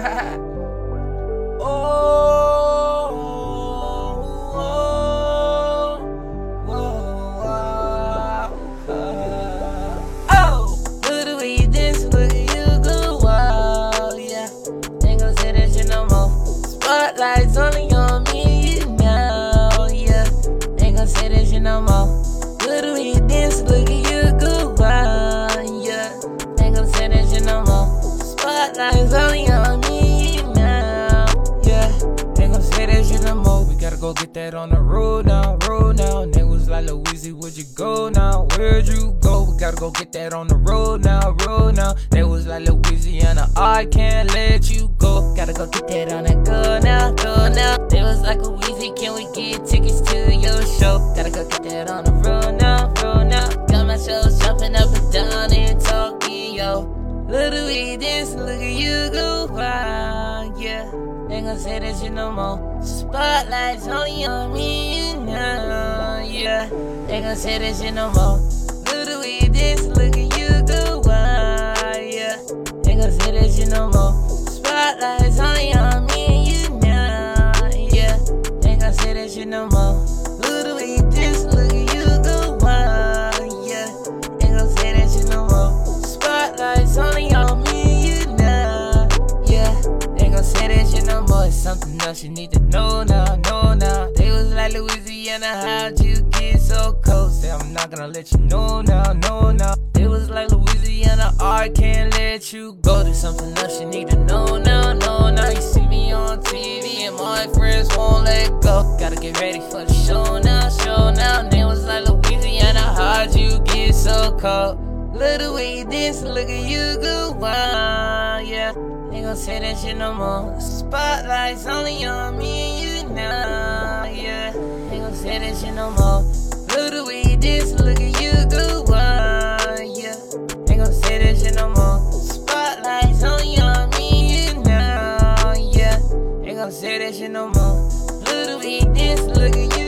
Oh, look the way you dance, look at you go wild, yeah. Ain't gonna say that shit no more. Spotlight's only on me and you now, yeah. Ain't gonna say that shit no more. Look the way you dance, look at you go wild, yeah. Ain't gonna say that shit no more. Spotlight's only on me and you now, yeah. Ain't gonna say that shit no more. We gotta go get that on the road now, road now. Niggas like Louise, where'd you go now? Where'd you go? We gotta go get that on the road now, road now. Niggas like Louisiana, I can't let you go. Gotta go get that on the go now, go now. They was like Louise, can we get tickets to your show? Gotta go get that on the road now, road now. Got my shows jumping up and down in Tokyo. Look the way you dance, look at you go wild, yeah. Ain't gonna say that shit no more. Spotlight's only on me and you now, yeah. Ain't gonna say that shit no more. Look the way you dance, look at you go wild, yeah. Ain't gonna say that shit no more. Spotlight's only on me and you now, yeah. Ain't gonna say that shit no more. Look the way you dance, look at you go wild, yeah. Ain't gonna say that shit no more. Spotlight's only on me and you now, yeah. Ain't gonna say that shit no more. It's something else you need to know now, know now. They was like Louisiana, how'd you get so cold? Say I'm not gonna let you know now, know now. They was like Louisiana, I can't let you go. There's something else you need to know now, know now. You see me on TV and my friends won't let go. Gotta get ready for the show now, show now. They was like Louisiana, how'd you get so cold? Look the way you dance, look at you go wild, yeah. Ain't gonna say that shit no more. Spotlight's only on me and you now, yeah. Ain't gonna say that shit no more. Look the way you dance, look at you go wild, yeah. Ain't gonna say that shit no more. Spotlight's only on me and you now, yeah. Ain't gonna say that shit no more. Look the way you dance, look at you